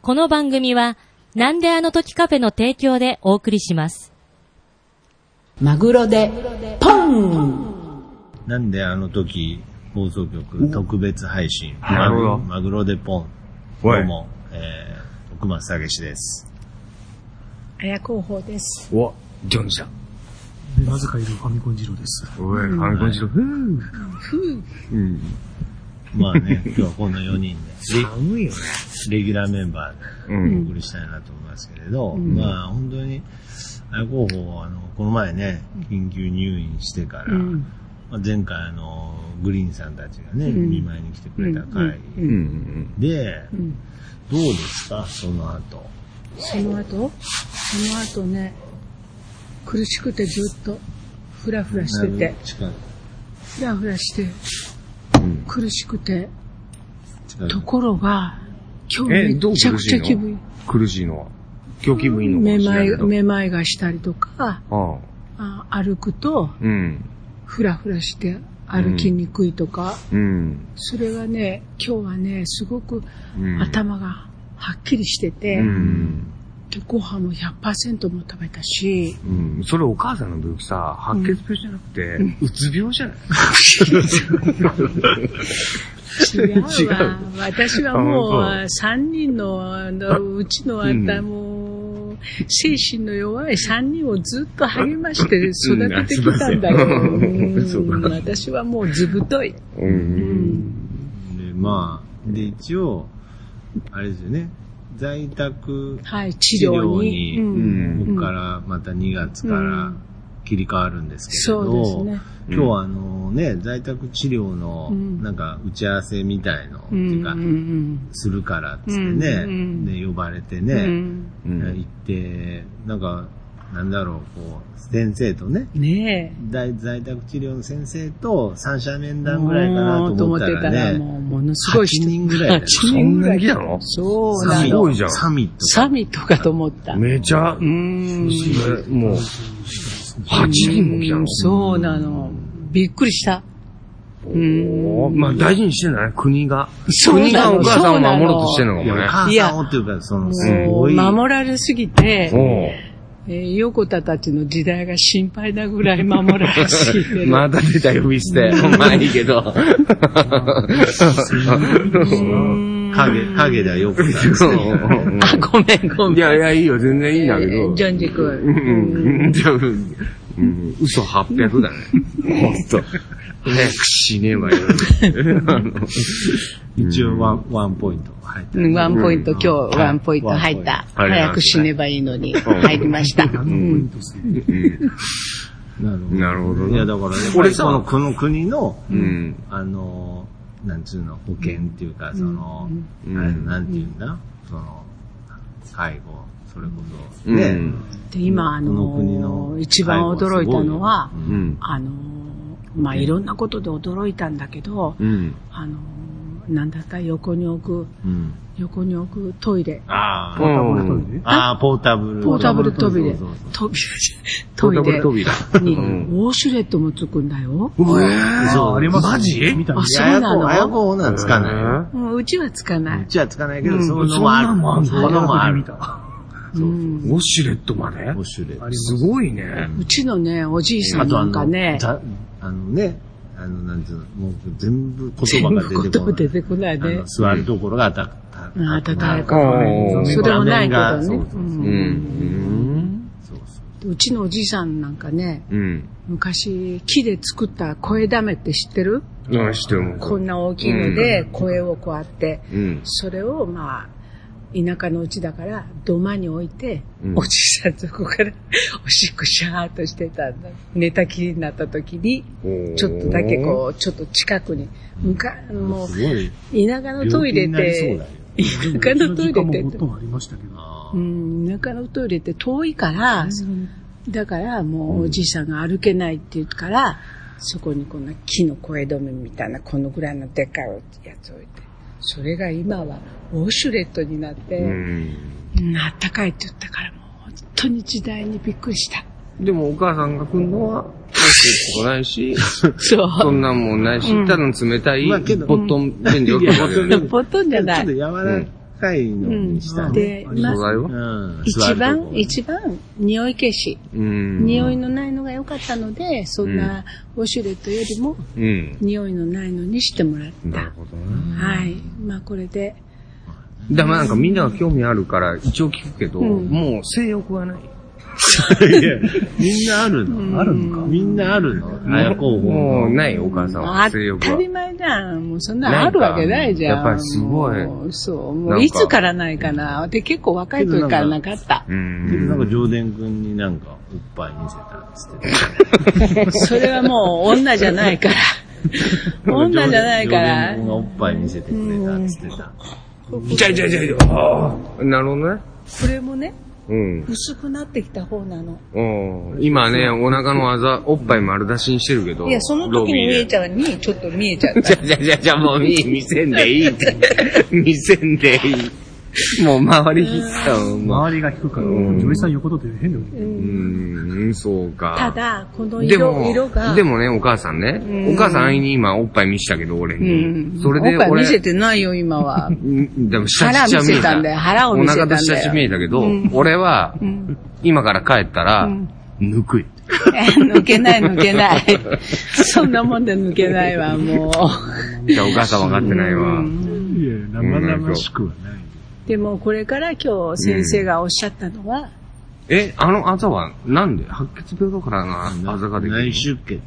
この番組は、なんであの時カフェの提供でお送りします。 マグロでポン。 なんであの時放送局特別配信。 なるほど。 マグロでポン。どうも、奥松武史です。 綾広報です。 お、ジョンさん。 なぜかいるファミコン二郎です。 おい、ファミコン二郎。 まあね、今日はこの4人で。 寒いよね。 レギュラーメンバーでお送りしたいなと思いますけれど、まあ本当に、綾広報はこの前ね、緊急入院してから、まあ、前回グリーンさんたちがね、見舞いに来てくれた回で、どうですか、その後。 その後ね、苦しくてずっとフラフラしてて、フラフラして、苦しくて、ところが、今日めちゃくちゃ気分苦しいのは今日気分いいのかもしれないけど。 めまいがしたりとか、歩くと、フラフラして歩きにくいとか、それがね、今日はね、すごく頭がはっきりしてて、でご飯も 100% も食べたし、 それお母さんの病気さ、白血病じゃなくて、うつ病じゃない？ 違うわ。私はもう3人のうちのもう精神の弱い3人をずっと励まして育ててきたんだよ。私はもうずぶとい。 でまあで一応あれですよね。在宅治療に、ここからまた2月から切り替わるんですけれど、 そうですね、 今日はね、在宅治療のなんか打ち合わせみたいの、っていうか、するからっつってね、で呼ばれてね、行って、なんか、なんだろう、こう、先生とね、在宅治療の先生と三者面談ぐらいかなと思ったらね、 ものすごい 8人ぐらいだよ。 そんなに来たの？ そうなの。 すごいじゃん。 サミットかと思った。 めちゃ、もう、8人も来たの？ そうなの。びっくりした。 まあ大事にしてない国が。国がお母さんを守ろうとしてるのかもね。 お母さんをっていうか、すごい。 守られすぎて、横田たちの時代が心配なぐらい守られすぎて。 まだ出た呼び捨て。まあいいけど。 影ではよくごめん。 いや、いいよ、全然いいんだけど。 ジョンジ君。 嘘800だね。ほんと。早く死ねばいい。 一応ワンポイント入った。 ワンポイント、今日ワンポイント入った。早く死ねばいいのに入りました。なるほど。 いや、だからね、 俺さ、 この国の、なんつうの、保険っていうか、なんていうんだ、介護、それこそ。ね。 で、今、一番驚いたのは、まあ、いろんなことで驚いたんだけど、なんだった横に置くトイレ。 ポータブルトイレ。 トイレに、ウォシュレットもつくんだよ。 そう、 あります。 マジ？ そうなの？ 綾子はつかない。 うちはつかない。 うちはつかないけど、そのもある。そのもある。 ウォシュレットまで？ ウォシュレット。 すごいね。 うちのね、おじいさんなんかね、 なんていうの、もう全部言葉が出てこないね。座るところが暖かい。 それもないけどね。うちのおじいさんなんかね、昔木で作った声だめって知ってる？ 知ってる。 こんな大きいので声をこうあって、それをまあ、田舎のうちだから土間に置いて、おじさんそこからおしっこシャーっとしてたんだ。寝たきりになった時にちょっとだけこうちょっと近くにもう田舎のトイレって田舎のトイレって田舎のトイレって遠いからだからもうおじいさんが歩けないって言うからそこにこんな木の声止めみたいなこのぐらいのでかいやつ置いてそれが今はウォシュレットになって、あったかいって言ったからもう本当に時代にびっくりした。 でもお母さんが来るのは、入ってないし、そんなんもないし、ただの冷たい、ポットン便所。 ポットンじゃない。 ちょっとかいのにしたね。 で、一番、匂い消し。匂いのないのが良かったので、そんなウォシュレットよりも、匂いのないのにしてもらった。 なるほどね。 はい。まあこれで。 だからなんかみんなが興味あるから一応聞くけど、もう性欲はない。 いや、みんなあるの？あるのか？みんなあるの？ もうないお母さんは性欲は。 当たり前じゃん。もうそんなあるわけないじゃん。 やっぱりすごい。 そう。もういつからないかな。で、結構若い時からなかった。 なんか、ジョーデン君になんか、おっぱい見せたんですって。 それはもう女じゃないから。女じゃないから。 ジョーデン君がおっぱい見せてくれたっつってた。 なるほどね。 これもね、薄くなってきた方なの。 今ね、お腹のあざ、おっぱい丸出しにしてるけど。 いや、その時に見えちゃうに、ちょっと見えちゃった。 じゃ、もう見せんでいいって。見せんでいい。もう周り引った周りが引くから、女優さん横取って変だよね。 そうか。 ただ、この色が。 でもね、お母さんね。お母さんに今おっぱい見せたけど、俺に。それでおっぱい見せてないよ、今は。 でも、下乳見えた。 腹を見せたんだよ。 お腹と下乳見えたけど、俺は、今から帰ったら、抜くよ。 抜けない。そんなもんで抜けないわ、もう。 じゃあお母さん分かってないわ。 いや、生々しくはない。 でもこれから今日先生がおっしゃったのは、 あのあざはなんで白血病だからな、あざができる。 内出血。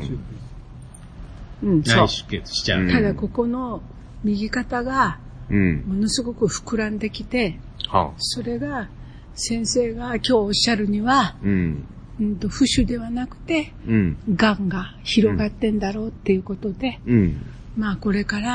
内出血しちゃう。 ただここの右肩が、ものすごく膨らんできて、それが先生が今日おっしゃるには、浮腫ではなくて、癌が広がってんだろうっていうことで、まあこれから、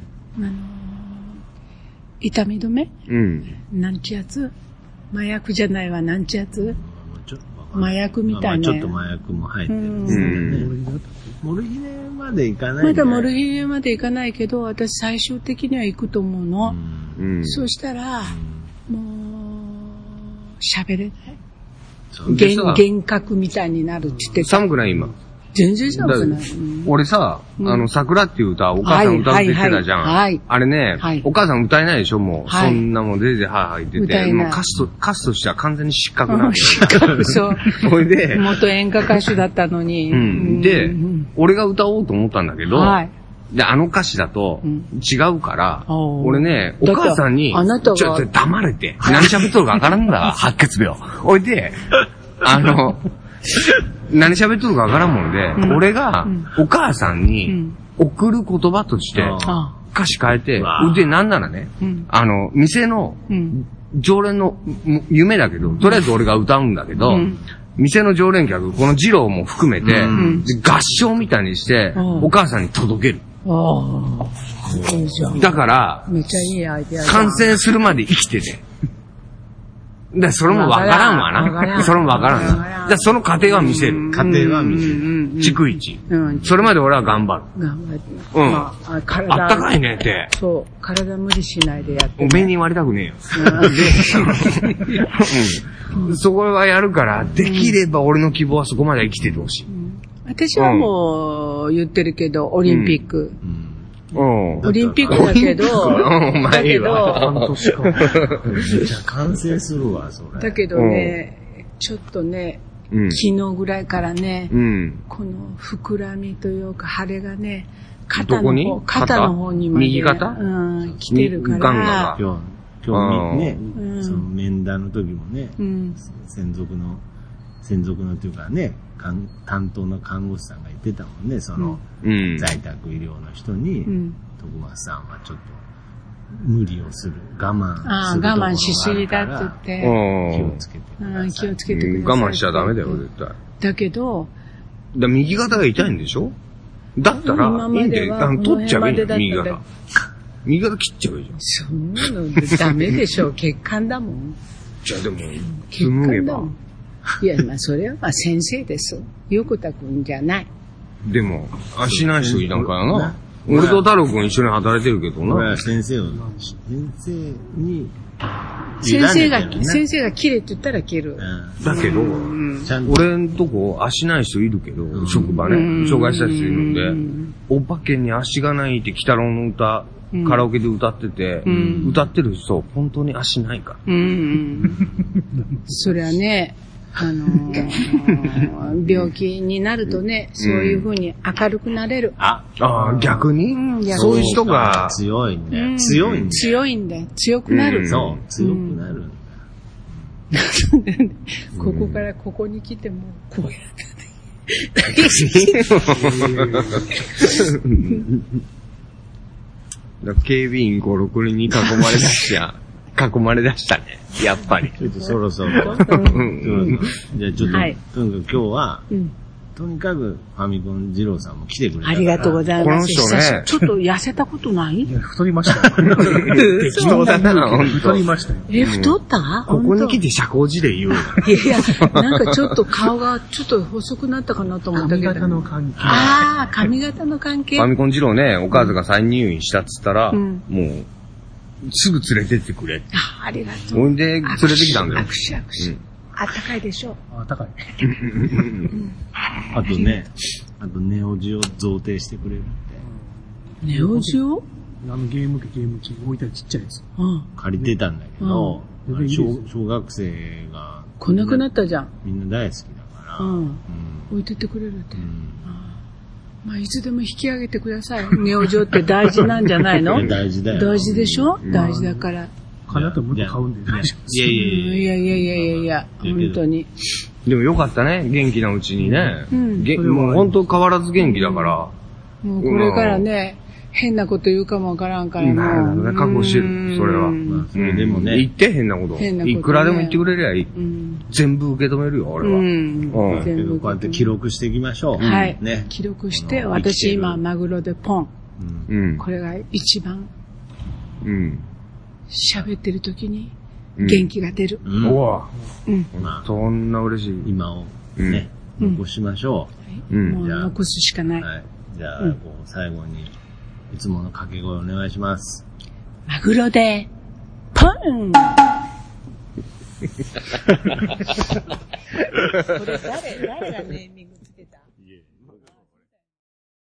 痛み止め、なんちやつ、麻薬じゃないわ、なんちやつ、麻薬みたいな。 ちょっと麻薬も入ってるんですよね。モルヒネまでいかない。 まだモルヒネまでいかないけど、私最終的には行くと思うの。そうしたら、もう、喋れない。幻覚みたいになるって言ってた。 寒くない今。 全然寒くない。 俺さ、桜っていう歌、お母さん歌うって言ってたじゃん。あれね、お母さん歌えないでしょ、もう。そんなもん、ぜいぜいはい言ってて。もう歌手としては完全に失格なんだよ。 失格、そう。 それで、 元演歌歌手だったのに。 で、俺が歌おうと思ったんだけど、で、あの歌詞だと違うから、俺ね、お母さんに、ちょっと黙れて、何喋っとるかわからんだ、白血病。おいで、何喋っとるかわからんもんで、俺がお母さんに送る言葉として歌詞変えて、で、なんならね、店の常連の夢だけど、とりあえず俺が歌うんだけど、店の常連客、この二郎も含めて、合唱みたいにして、お母さんに届ける。だから、 めっちゃいいアイデア。 完成するまで生きてて。で、それもわからんわな。それもわからんな。で、その過程は見せる。 過程は見せる。 逐一。それまで俺は頑張る。 頑張って。 あったかいねって。 そう。体無理しないでやって。 おめえに言われたくねえよ。で、そこはやるから、できれば俺の希望はそこまで生きててほしい。 私はもう言ってるけど、オリンピック。オリンピックだけど、だけど、 じゃあ完成するわ、それ。 だけどね、ちょっとね、昨日ぐらいからね、この膨らみというか腫れがね、肩の方にまで。 右肩来てるから。 今日ね、その面談の時もね、専属のというかね、担当の看護師さんが言ってたもんね、その、在宅医療の人に、徳松さんはちょっと無理をする、我慢しすぎだって言って、気をつけてください。 気をつけてください。 我慢しちゃダメだよ、絶対。 だけど、 右肩が痛いんでしょ？だったら、いいんだよ。取っちゃえばいいんだよ、右肩。右肩切っちゃえばいいじゃん。 そんなのダメでしょ、血管だもん。 じゃあでも、 血管だもん。いや、それは先生です。横田くんじゃない。 でも、足ない人いたんかやな。俺と太郎くん一緒に働いてるけどな。 俺は先生に、 先生が切れって言ったら切る。 だけど、俺んとこ足ない人いるけど、職場ね、障害者人いるんで、お化けに足がないって鬼太郎の歌カラオケで歌ってて、歌ってる人、本当に足ないから。 それはね、病気になるとね、そういう風に明るくなれる。 逆に、そういう人が強いんだよ。強いんだよ。 強いんだよ。強くなる。 そう、強くなる。 ここからここに来ても、こうやって。 警備員5、6人に囲まれだしたね。やっぱり。 ちょっとそろそろ。じゃあちょっと、とにかく今日は、とにかくファミコン二郎さんも来てくれた。 ありがとうございます。 この人ね。 ちょっと痩せたことない？ いや、太りましたよ。 適当だな、ほんと。 太りましたよ。 太った？ ここに来て社交辞令言うの。 いや、なんかちょっと顔がちょっと細くなったかなと思ったけど。 髪型の関係。 髪型の関係。 ファミコン二郎ね、お母さんが再入院したっつったら、もう、すぐ連れてってくれ。 ありがとう。 ほんで、連れてきたんだよ。 握手。あったかいでしょ。 あったかい。 あとね、ネオジを贈呈してくれるって。 ネオジオ？ ゲーム機置いたりちっちゃいやつ。 借りてたんだけど、小学生が。 来なくなったじゃん。 みんな大好きだから。 置いてってくれるって。まあ、いつでも引き上げてください。ネオジオって大事なんじゃないの？ 大事だよ。 大事でしょ？大事だから。 金だともっと買うんで大丈夫です。 いや、本当に。 でもよかったね、元気なうちにね。もう本当変わらず元気だから。 もうこれからね、変なこと言うかもわからんからな。覚悟してる、それは。 でもね。 言って変なこと。いくらでも言ってくれりゃいい。全部受け止めるよ、俺は。 こうやって記録していきましょう。 はい。記録して、私今、マグロでポン。これが一番。喋ってる時に元気が出る。 そんな嬉しい。 今をね、残しましょう。もう残すしかない。 じゃあ、最後に、いつもの掛け声お願いします。 マグロで、ポンこれ誰がネーミング